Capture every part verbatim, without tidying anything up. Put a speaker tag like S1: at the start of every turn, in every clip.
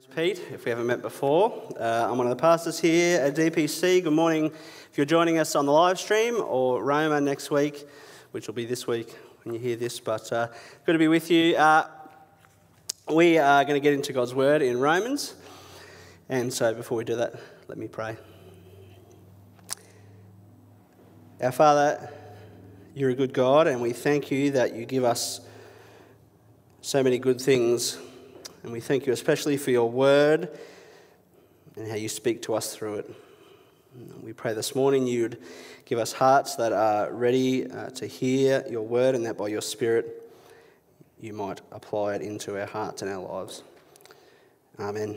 S1: Pete, if we haven't met before. Uh, I'm one of the pastors here at D P C. Good morning if you're joining us on the live stream, or Roma next week, which will be this week when you hear this, but uh, good to be with you. Uh, we are going to get into God's Word in Romans, and so before we do that, let me pray. Our Father, you're a good God, and we thank you that you give us so many good things. And we thank you especially for your word and how you speak to us through it. We pray this morning you'd give us hearts that are ready uh, to hear your word, and that by your Spirit you might apply it into our hearts and our lives. Amen.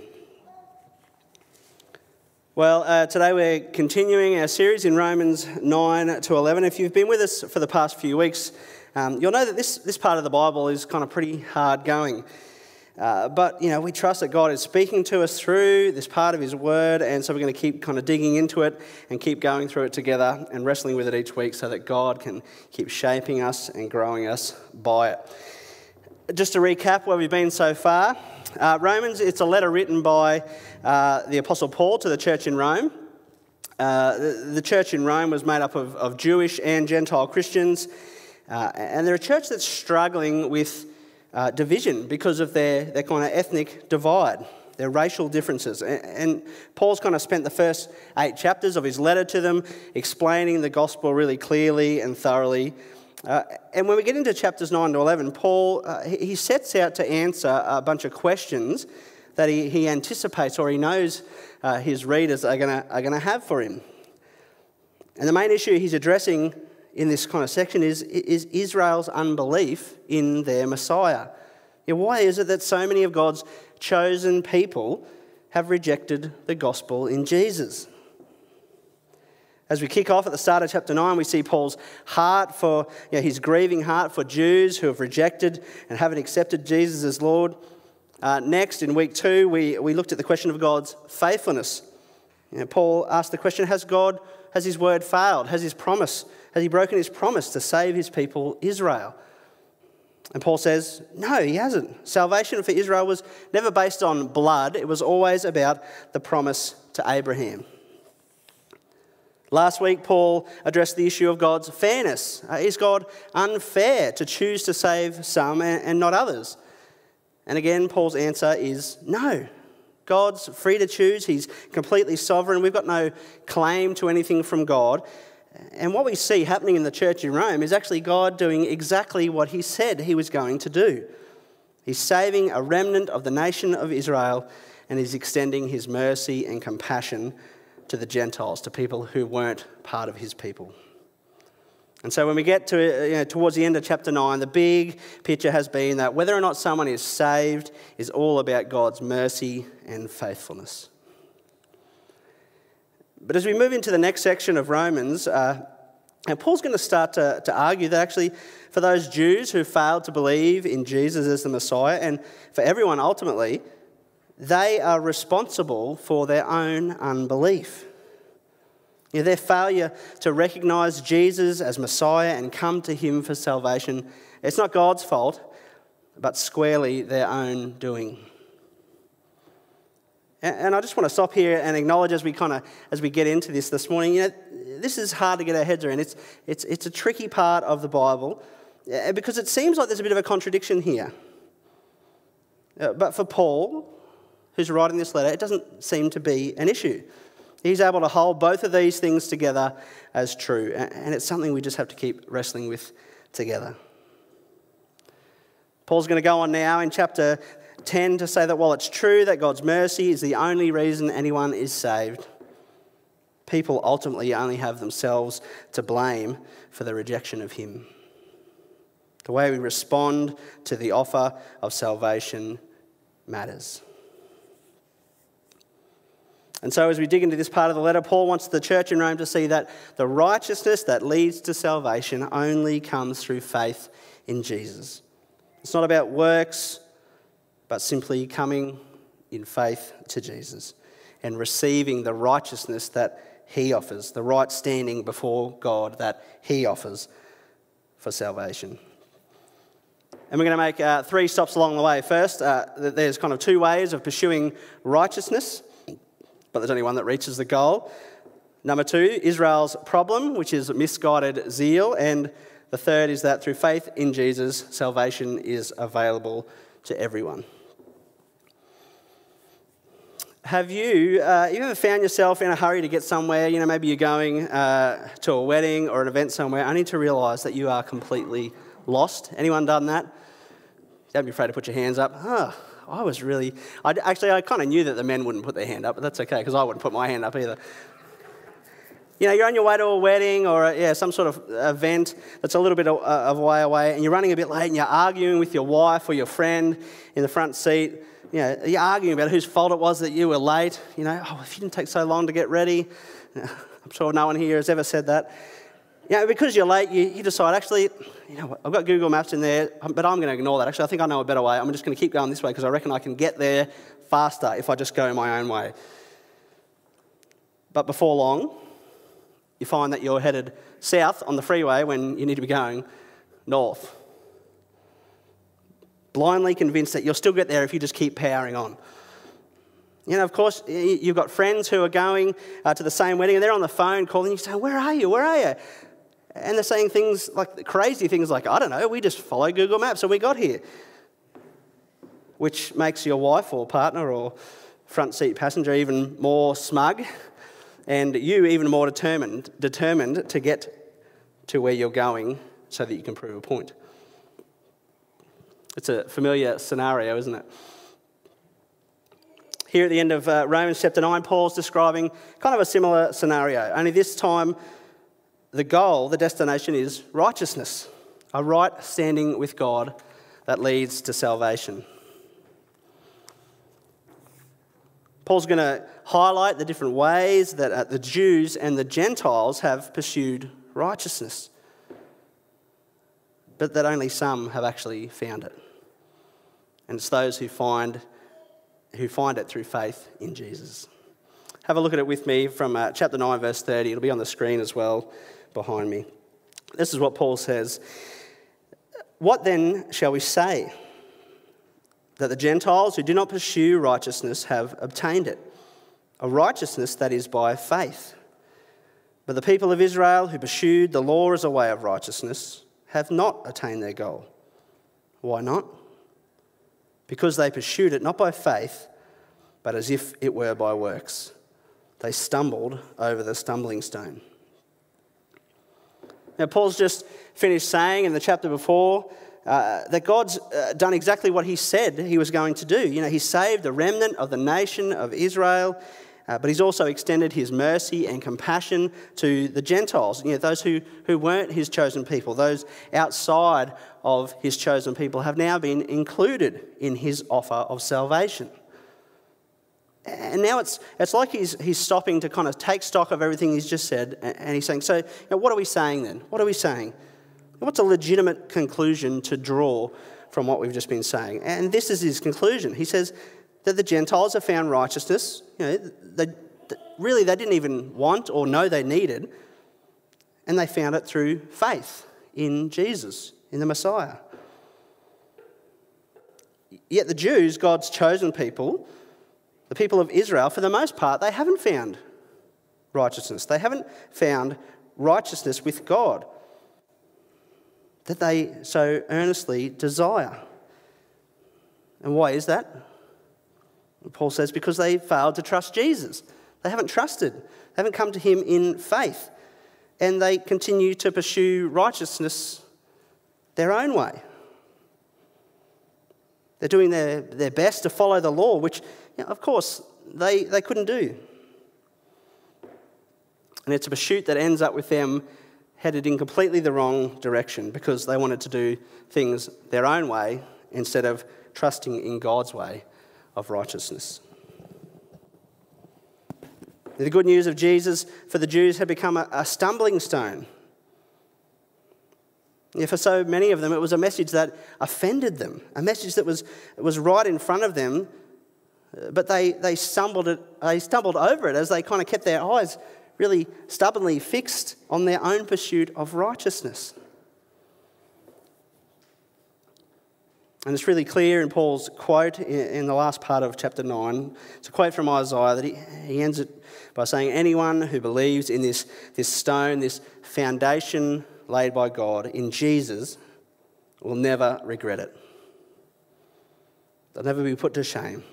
S1: Well, uh, today we're continuing our series in Romans nine to eleven. If you've been with us for the past few weeks, um, you'll know that this, this part of the Bible is kind of pretty hard going. Uh, but, you know, we trust that God is speaking to us through this part of his word, and so we're going to keep kind of digging into it and keep going through it together and wrestling with it each week so that God can keep shaping us and growing us by it. Just to recap where we've been so far, uh, Romans, it's a letter written by uh, the Apostle Paul to the church in Rome. Uh, the, the church in Rome was made up of, of Jewish and Gentile Christians, uh, and they're a church that's struggling with Uh, division because of their, their kind of ethnic divide, their racial differences. And, and Paul's kind of spent the first eight chapters of his letter to them explaining the gospel really clearly and thoroughly. Uh, and when we get into chapters nine to eleven, Paul, uh, he, he sets out to answer a bunch of questions that he, he anticipates or he knows uh, his readers are going are going to have for him. And the main issue he's addressing in this kind of section is, is Israel's unbelief in their Messiah. Yeah, why is it that so many of God's chosen people have rejected the gospel in Jesus? As we kick off at the start of chapter nine, we see Paul's heart for, you know, his grieving heart for Jews who have rejected and haven't accepted Jesus as Lord. Uh, next, in week two, we, we looked at the question of God's faithfulness. You know, Paul asked the question, has God, has his word failed? Has his promise Has he broken his promise to save his people Israel? And Paul says, no, he hasn't. Salvation for Israel was never based on blood. It was always about the promise to Abraham. Last week, Paul addressed the issue of God's fairness. Uh, is God unfair to choose to save some and, and not others? And again, Paul's answer is no. God's free to choose. He's completely sovereign. We've got no claim to anything from God. And what we see happening in the church in Rome is actually God doing exactly what he said he was going to do. He's saving a remnant of the nation of Israel, and he's extending his mercy and compassion to the Gentiles, to people who weren't part of his people. And so when we get to you know, towards the end of chapter nine, the big picture has been that whether or not someone is saved is all about God's mercy and faithfulness. But as we move into the next section of Romans, uh, and Paul's going to start to, to argue that actually for those Jews who failed to believe in Jesus as the Messiah, and for everyone ultimately, they are responsible for their own unbelief. You know, their failure to recognise Jesus as Messiah and come to him for salvation, it's not God's fault, but squarely their own doing. And I just want to stop here and acknowledge as we kind of as we get into this this morning, you know, this is hard to get our heads around. It's it's it's a tricky part of the Bible because it seems like there's a bit of a contradiction here. But for Paul, who's writing this letter, it doesn't seem to be an issue. He's able to hold both of these things together as true, and it's something we just have to keep wrestling with together. Paul's going to go on now in chapter ten to say that while it's true that God's mercy is the only reason anyone is saved, people ultimately only have themselves to blame for the rejection of him. The way we respond to the offer of salvation matters. And so as we dig into this part of the letter, Paul wants the church in Rome to see that the righteousness that leads to salvation only comes through faith in Jesus. It's not about works, but simply coming in faith to Jesus and receiving the righteousness that he offers, the right standing before God that he offers for salvation. And we're going to make uh, three stops along the way. First, uh, there's kind of two ways of pursuing righteousness, but there's only one that reaches the goal. Number two, Israel's problem, which is misguided zeal. And the third is that through faith in Jesus, salvation is available to everyone. Have you, uh, you ever found yourself in a hurry to get somewhere? You know, maybe you're going uh, to a wedding or an event somewhere, only to realise that you are completely lost. Anyone done that? Don't be afraid to put your hands up. Oh, I was really... I, actually, I kind of knew that the men wouldn't put their hand up, but that's okay, because I wouldn't put my hand up either. You know, you're on your way to a wedding or a, yeah, some sort of event that's a little bit of, uh, of a way away, and you're running a bit late and you're arguing with your wife or your friend in the front seat. You know, you're arguing about whose fault it was that you were late. You know, oh, if you didn't take so long to get ready. I'm sure no one here has ever said that. You know, because you're late, you, you decide, actually, you know what, I've got Google Maps in there, but I'm going to ignore that. Actually, I think I know a better way. I'm just going to keep going this way because I reckon I can get there faster if I just go my own way. But before long, you find that you're headed south on the freeway when you need to be going north. Blindly convinced that you'll still get there if you just keep powering on. You know, of course, you've got friends who are going uh, to the same wedding and they're on the phone calling you saying, where are you, where are you? And they're saying things like, crazy things like, I don't know, we just follow Google Maps and we got here. Which makes your wife or partner or front seat passenger even more smug and you even more determined, determined to get to where you're going so that you can prove a point. It's a familiar scenario, isn't it? Here at the end of uh, Romans chapter nine, Paul's describing kind of a similar scenario, only this time the goal, the destination is righteousness, a right standing with God that leads to salvation. Paul's going to highlight the different ways that uh, the Jews and the Gentiles have pursued righteousness, but that only some have actually found it. And it's those who find who find it through faith in Jesus. Have a look at it with me from uh, chapter nine, verse thirty. It'll be on the screen as well behind me. This is what Paul says. What then shall we say? That the Gentiles who do not pursue righteousness have obtained it, a righteousness that is by faith. But the people of Israel who pursued the law as a way of righteousness have not attained their goal. Why not? Because they pursued it not by faith, but as if it were by works. They stumbled over the stumbling stone. Now, Paul's just finished saying in the chapter before uh, that God's uh, done exactly what he said he was going to do. You know, he saved the remnant of the nation of Israel, uh, but he's also extended his mercy and compassion to the Gentiles, you know, those who, who weren't his chosen people, those outside of his chosen people have now been included in his offer of salvation. And now it's it's like he's he's stopping to kind of take stock of everything he's just said, and he's saying, so you know, what are we saying then? What are we saying? What's a legitimate conclusion to draw from what we've just been saying? And this is his conclusion. He says that the Gentiles have found righteousness. You know, they, really they didn't even want or know they needed, and they found it through faith in Jesus, in the Messiah. Yet the Jews, God's chosen people, the people of Israel, for the most part, they haven't found righteousness. They haven't found righteousness with God that they so earnestly desire. And why is that? Paul says because they failed to trust Jesus. They haven't trusted. They haven't come to him in faith. And they continue to pursue righteousness their own way. They're doing their, their best to follow the law, which, you know, of course, they, they couldn't do. And it's a pursuit that ends up with them headed in completely the wrong direction because they wanted to do things their own way instead of trusting in God's way of righteousness. The good news of Jesus for the Jews had become a, a stumbling stone. Yeah, for so many of them, it was a message that offended them, a message that was, was right in front of them, but they, they, stumbled it, they stumbled over it as they kind of kept their eyes really stubbornly fixed on their own pursuit of righteousness. And it's really clear in Paul's quote in the last part of chapter nine. It's a quote from Isaiah that he, he ends it by saying, anyone who believes in this, this stone, this foundation laid by God in Jesus, will never regret it. They'll never be put to shame.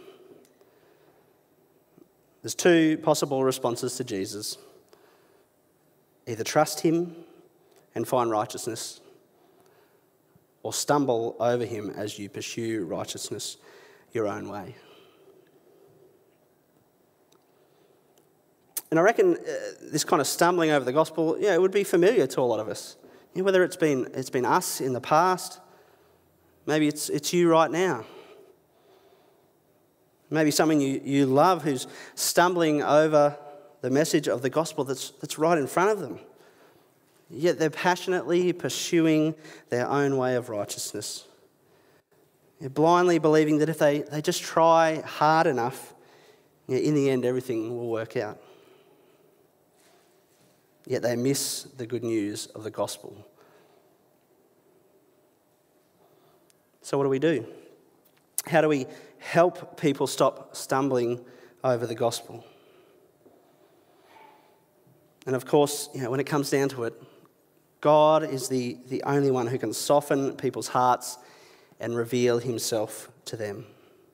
S1: There's two possible responses to Jesus. Either trust him and find righteousness, or stumble over him as you pursue righteousness your own way. And I reckon uh, this kind of stumbling over the gospel, yeah, it would be familiar to a lot of us. You know, whether it's been it's been us in the past, maybe it's it's you right now. Maybe someone you, you love who's stumbling over the message of the gospel that's that's right in front of them. Yet they're passionately pursuing their own way of righteousness. They're blindly believing that if they, they just try hard enough, you know, in the end everything will work out. Yet they miss the good news of the gospel. So what do we do? How do we help people stop stumbling over the gospel? And of course, you know, when it comes down to it, God is the, the only one who can soften people's hearts and reveal himself to them.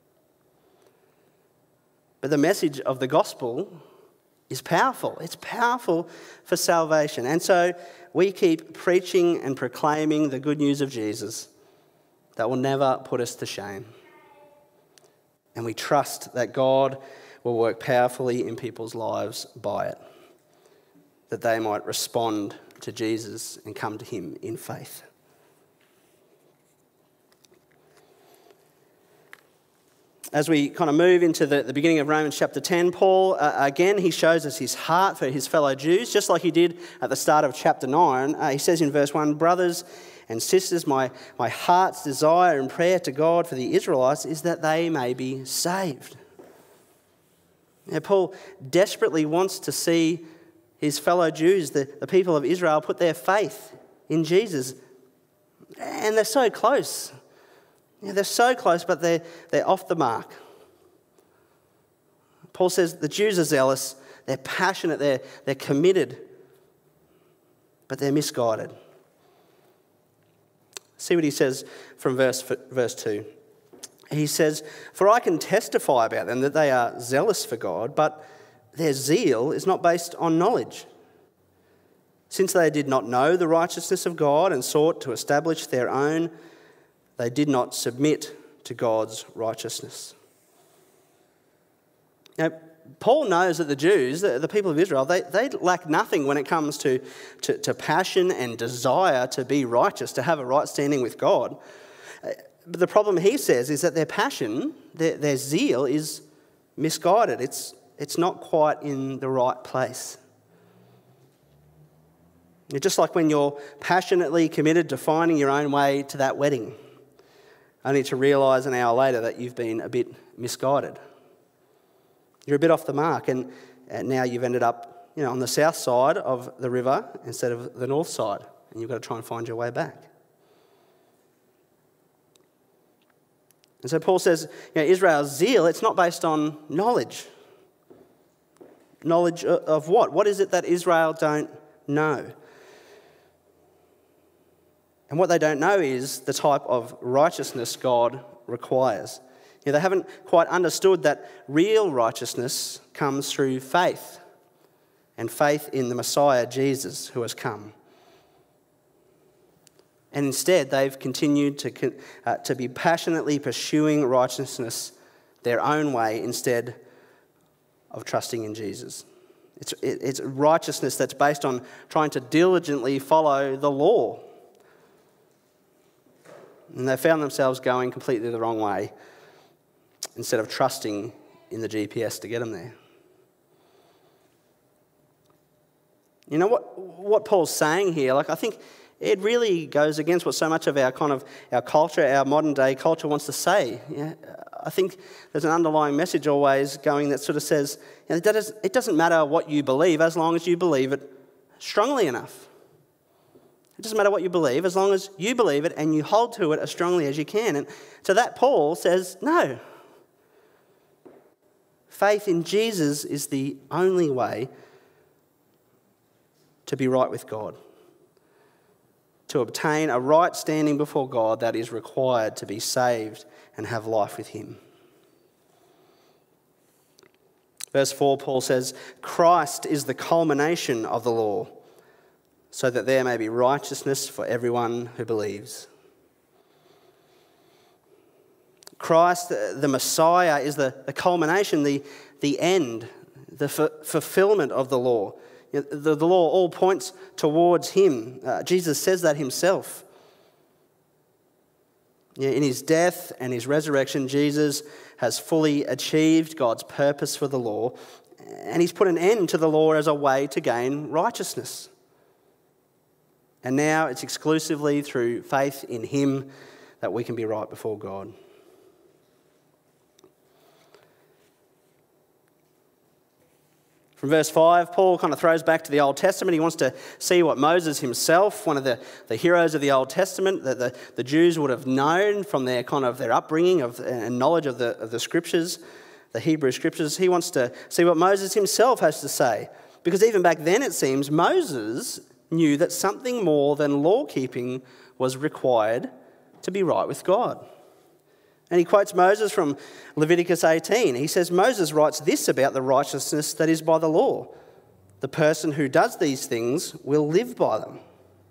S1: But the message of the gospel is powerful. It's powerful for salvation. And so we keep preaching and proclaiming the good news of Jesus that will never put us to shame. And we trust that God will work powerfully in people's lives by it, that they might respond to Jesus and come to him in faith. As we kind of move into the, the beginning of Romans chapter ten, Paul, uh, again, he shows us his heart for his fellow Jews, just like he did at the start of chapter nine. Uh, he says in verse one, brothers and sisters, my, my heart's desire and prayer to God for the Israelites is that they may be saved. Now, Paul desperately wants to see his fellow Jews, the, the people of Israel, put their faith in Jesus. And they're so close. Yeah, they're so close, but they're, they're off the mark. Paul says the Jews are zealous, they're passionate, they're, they're committed, but they're misguided. See what he says from verse, verse two. He says, for I can testify about them that they are zealous for God, but their zeal is not based on knowledge. Since they did not know the righteousness of God and sought to establish their own, they did not submit to God's righteousness. Now, Paul knows that the Jews, the, the people of Israel, they, they lack nothing when it comes to, to, to passion and desire to be righteous, to have a right standing with God. But the problem, he says, is that their passion, their, their zeal is misguided. It's It's not quite in the right place. It's just like when you're passionately committed to finding your own way to that wedding, only to realise an hour later that you've been a bit misguided. You're a bit off the mark, and, and now you've ended up, you know, on the south side of the river instead of the north side, and you've got to try and find your way back. And so Paul says, you know, Israel's zeal, it's not based on knowledge. Knowledge of what? What is it that Israel don't know? And what they don't know is the type of righteousness God requires. You know, they haven't quite understood that real righteousness comes through faith, and faith in the Messiah, Jesus, who has come. And instead, they've continued to, uh, to be passionately pursuing righteousness their own way instead of trusting in Jesus. It's, it's righteousness that's based on trying to diligently follow the law. And they found themselves going completely the wrong way instead of trusting in the G P S to get them there. You know what, what Paul's saying here, like I think it really goes against what so much of our kind of our culture, our modern day culture wants to say. Yeah, I think there's an underlying message always going that sort of says, you know, it doesn't matter what you believe as long as you believe it strongly enough. It doesn't matter what you believe, as long as you believe it and you hold to it as strongly as you can. And to that, Paul says, no. Faith in Jesus is the only way to be right with God, to obtain a right standing before God that is required to be saved and have life with him. Verse four, Paul says, Christ is the culmination of the law, so that there may be righteousness for everyone who believes. Christ, the Messiah, is the, the culmination, the, the end, the f- fulfillment of the law. You know, the, the law all points towards him. Uh, Jesus says that himself. You know, in his death and his resurrection, Jesus has fully achieved God's purpose for the law, and he's put an end to the law as a way to gain righteousness. And now it's exclusively through faith in him that we can be right before God. From verse five, Paul kind of throws back to the Old Testament. He wants to see what Moses himself, one of the, the heroes of the Old Testament, that the, the Jews would have known from their kind of their upbringing of, and knowledge of the, of the scriptures, the Hebrew scriptures. He wants to see what Moses himself has to say. Because even back then, it seems, Moses knew that something more than law-keeping was required to be right with God. And he quotes Moses from Leviticus eighteen. He says, Moses writes this about the righteousness that is by the law. The person who does these things will live by them.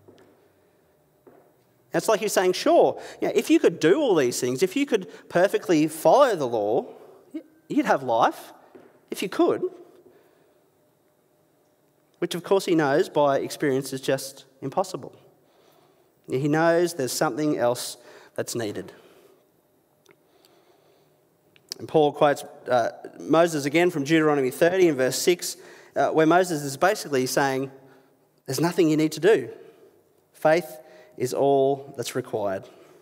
S1: It's like he's saying, sure, you know, if you could do all these things, if you could perfectly follow the law, you'd have life, if you could. Which, of course, he knows by experience is just impossible. He knows there's something else that's needed. And Paul quotes uh, Moses again from Deuteronomy thirty in verse six, uh, where Moses is basically saying, there's nothing you need to do. Faith is all that's required.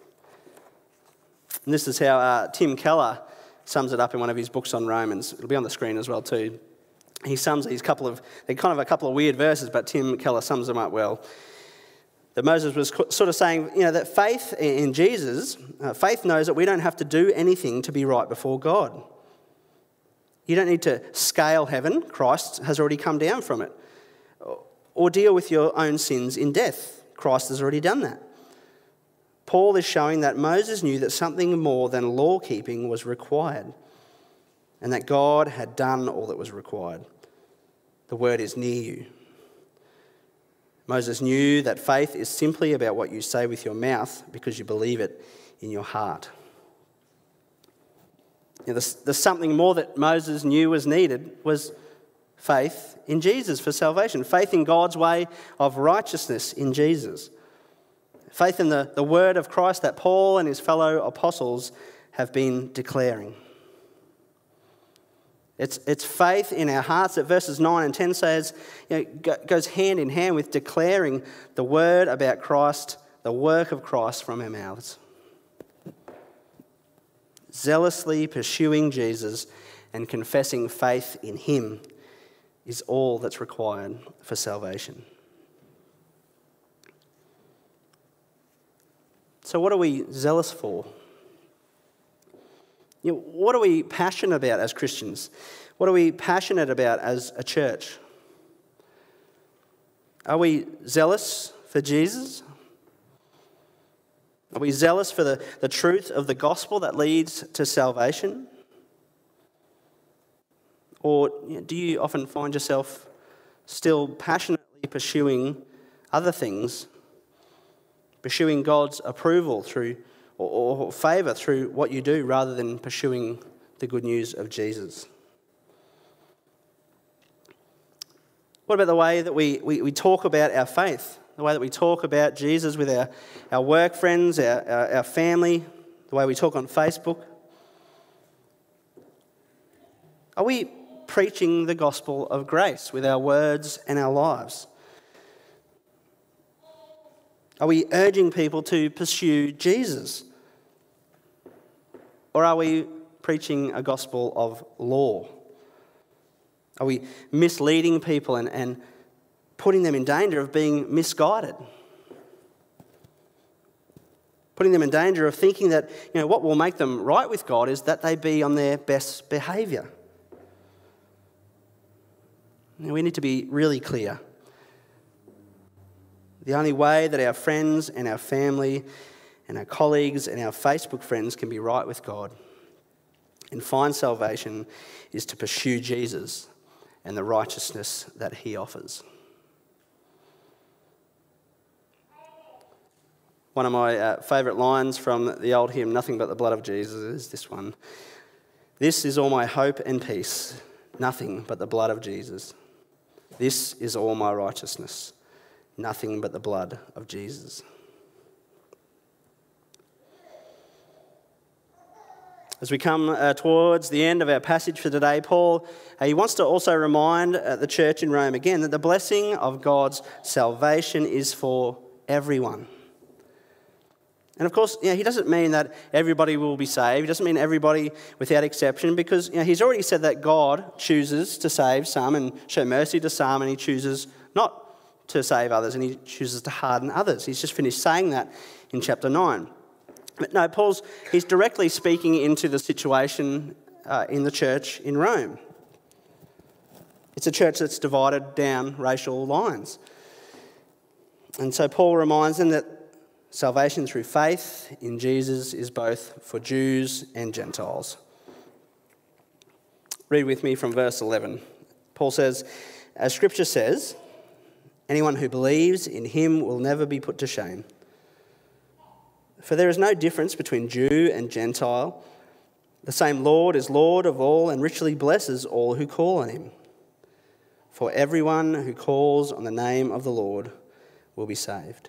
S1: And this is how uh, Tim Keller sums it up in one of his books on Romans. It'll be on the screen as well too. He sums these couple of, they're kind of a couple of weird verses, but Tim Keller sums them up well. That Moses was sort of saying, you know, that faith in Jesus, uh, faith knows that we don't have to do anything to be right before God. You don't need to scale heaven. Christ has already come down from it. Or deal with your own sins in death. Christ has already done that. Paul is showing that Moses knew that something more than law-keeping was required, and that God had done all that was required. The word is near you. Moses knew that faith is simply about what you say with your mouth because you believe it in your heart. You know, there's, there's something more that Moses knew was needed was faith in Jesus for salvation. Faith in God's way of righteousness in Jesus. Faith in the, the word of Christ that Paul and his fellow apostles have been declaring. It's, it's faith in our hearts that verses nine and ten says, you know, goes hand in hand with declaring the word about Christ, the work of Christ from our mouths. Zealously pursuing Jesus and confessing faith in him is all that's required for salvation. So what are we zealous for? You know, what are we passionate about as Christians? What are we passionate about as a church? Are we zealous for Jesus? Are we zealous for the, the truth of the gospel that leads to salvation? Or you know, do you often find yourself still passionately pursuing other things, pursuing God's approval through or, or favour through what you do rather than pursuing the good news of Jesus? What about the way that we, we, we talk about our faith? The way that we talk about Jesus with our, our work friends, our, our, our family, the way we talk on Facebook? Are we preaching the gospel of grace with our words and our lives? Are we urging people to pursue Jesus? Or are we preaching a gospel of law? Are we misleading people and, and putting them in danger of being misguided? putting them in danger of thinking that, you know, what will make them right with God is that they be on their best behaviour. Now, we need to be really clear. The only way that our friends and our family and our colleagues and our Facebook friends can be right with God and find salvation is to pursue Jesus and the righteousness that he offers. One of my uh, favourite lines from the old hymn, Nothing But the Blood of Jesus, is this one. This is all my hope and peace, nothing but the blood of Jesus. This is all my righteousness, nothing but the blood of Jesus. As we come uh, towards the end of our passage for today, Paul, uh, he wants to also remind uh, the church in Rome again that the blessing of God's salvation is for everyone. And of course, you know, he doesn't mean that everybody will be saved. He doesn't mean everybody without exception, because you know, he's already said that God chooses to save some and show mercy to some, and he chooses not to save others, and he chooses to harden others. He's just finished saying that in chapter nine. But no, Paul's he's directly speaking into the situation uh, in the church in Rome. It's a church that's divided down racial lines. And so Paul reminds them that salvation through faith in Jesus is both for Jews and Gentiles. Read with me from verse eleven. Paul says, as Scripture says, anyone who believes in him will never be put to shame. For there is no difference between Jew and Gentile. The same Lord is Lord of all and richly blesses all who call on him. For everyone who calls on the name of the Lord will be saved.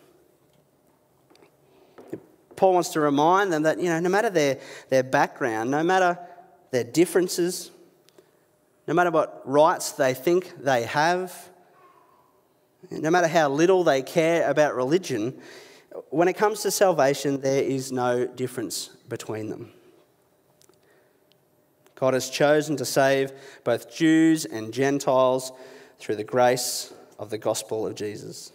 S1: Paul wants to remind them that, you know, no matter their, their background, no matter their differences, no matter what rights they think they have, no matter how little they care about religion, when it comes to salvation, there is no difference between them. God has chosen to save both Jews and Gentiles through the grace of the gospel of Jesus.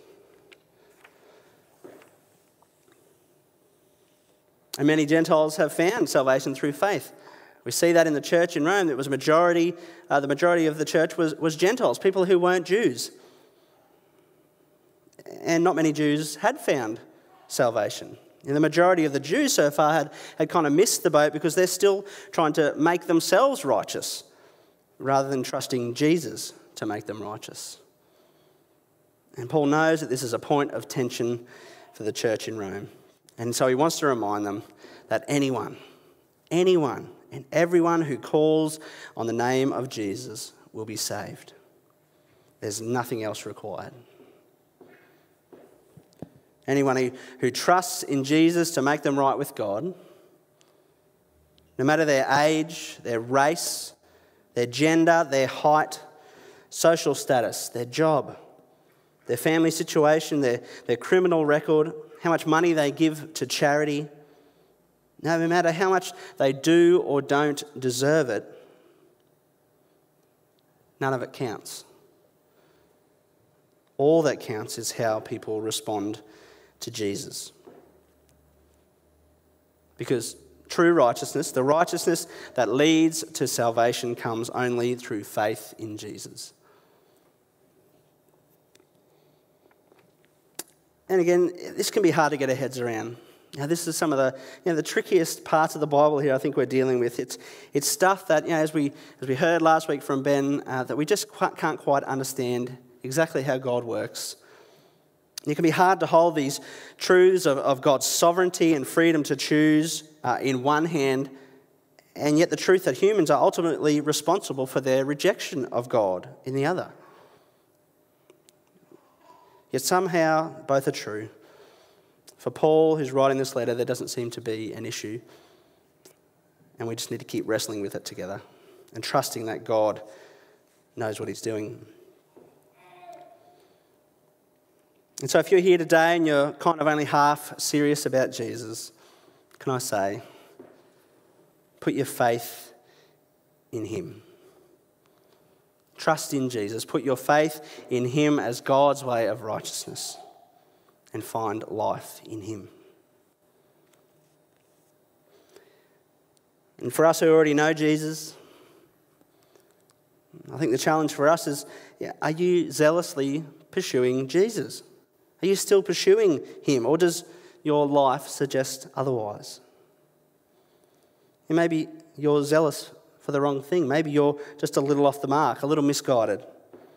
S1: And many Gentiles have found salvation through faith. We see that in the church in Rome. It was a majority, uh, the majority of the church was, was Gentiles, people who weren't Jews. And not many Jews had found salvation. And the majority of the Jews so far had, had kind of missed the boat because they're still trying to make themselves righteous rather than trusting Jesus to make them righteous. And Paul knows that this is a point of tension for the church in Rome. And so he wants to remind them that anyone, anyone and everyone who calls on the name of Jesus will be saved. There's nothing else required. Anyone who, who trusts in Jesus to make them right with God, no matter their age, their race, their gender, their height, social status, their job, their family situation, their, their criminal record, how much money they give to charity, no matter how much they do or don't deserve it, none of it counts. All that counts is how people respond to Jesus. Because true righteousness, the righteousness that leads to salvation, comes only through faith in Jesus. And again, this can be hard to get our heads around. Now, this is some of the, you know, the trickiest parts of the Bible here I think we're dealing with. It's it's stuff that, you know, as we as we heard last week from Ben, uh, that we just quite, can't quite understand exactly how God works. And it can be hard to hold these truths of, of God's sovereignty and freedom to choose uh, in one hand, and yet the truth that humans are ultimately responsible for their rejection of God in the other. Yet somehow both are true. For Paul, who's writing this letter, there doesn't seem to be an issue. And we just need to keep wrestling with it together and trusting that God knows what he's doing. And so if you're here today and you're kind of only half serious about Jesus, can I say, put your faith in him. Trust in Jesus. Put your faith in him as God's way of righteousness and find life in him. And for us who already know Jesus, I think the challenge for us is, yeah, are you zealously pursuing Jesus? Are you still pursuing him, or does your life suggest otherwise? And maybe you're zealous for the wrong thing. Maybe you're just a little off the mark, a little misguided.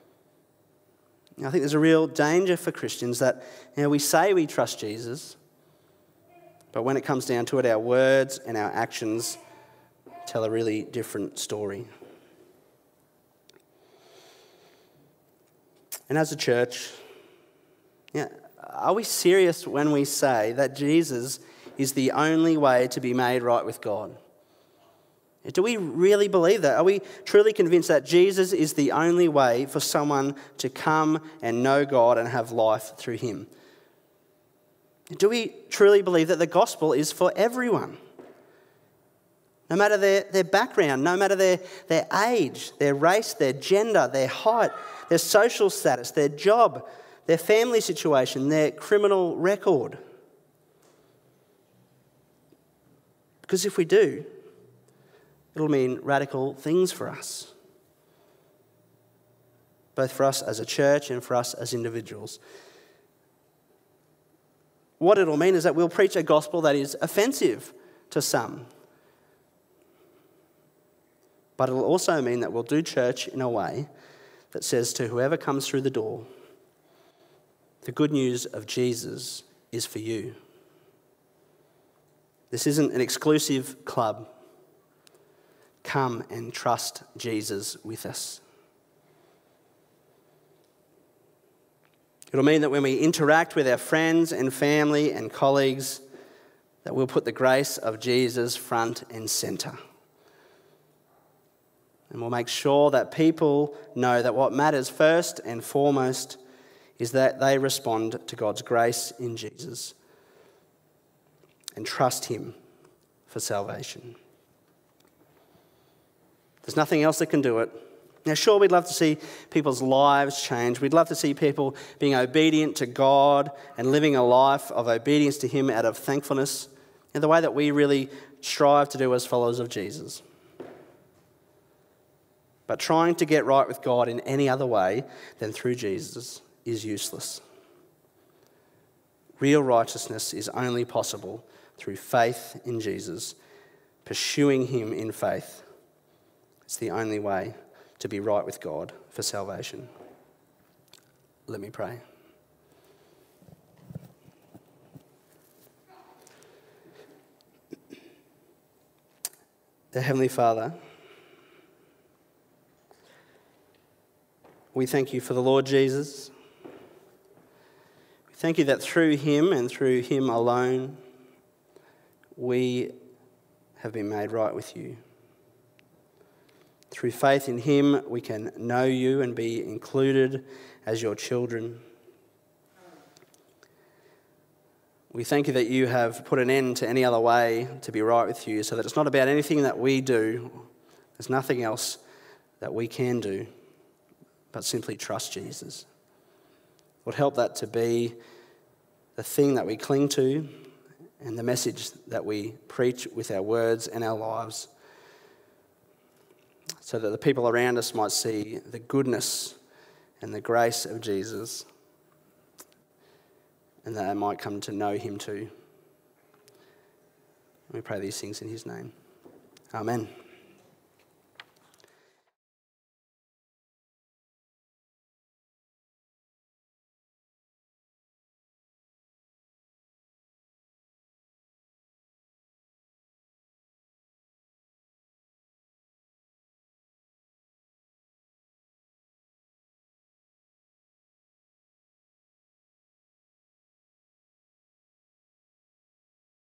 S1: I think there's a real danger for Christians that, you know, we say we trust Jesus, but when it comes down to it, our words and our actions tell a really different story. And as a church, yeah, are we serious when we say that Jesus is the only way to be made right with God? Do we really believe that? Are we truly convinced that Jesus is the only way for someone to come and know God and have life through him? Do we truly believe that the gospel is for everyone? No matter their, their background, no matter their, their age, their race, their gender, their height, their social status, their job, their family situation, their criminal record. Because if we do, it'll mean radical things for us, both for us as a church and for us as individuals. What it'll mean is that we'll preach a gospel that is offensive to some, but it'll also mean that we'll do church in a way that says to whoever comes through the door, the good news of Jesus is for you. This isn't an exclusive club. Come and trust Jesus with us. It'll mean that when we interact with our friends and family and colleagues, that we'll put the grace of Jesus front and centre. And we'll make sure that people know that what matters first and foremost is that they respond to God's grace in Jesus and trust him for salvation. There's nothing else that can do it. Now, sure, we'd love to see people's lives change. We'd love to see people being obedient to God and living a life of obedience to him out of thankfulness in the way that we really strive to do as followers of Jesus. But trying to get right with God in any other way than through Jesus is useless. Real righteousness is only possible through faith in Jesus, pursuing him in faith. It's the only way to be right with God for salvation. Let me pray. Our Heavenly Father, we thank you for the Lord Jesus. We thank you that through him and through him alone, we have been made right with you. Through faith in him, we can know you and be included as your children. We thank you that you have put an end to any other way to be right with you, so that it's not about anything that we do. There's nothing else that we can do, but simply trust Jesus. Lord, help that to be the thing that we cling to and the message that we preach with our words and our lives, so that the people around us might see the goodness and the grace of Jesus, and that they might come to know him too. We pray these things in his name. Amen.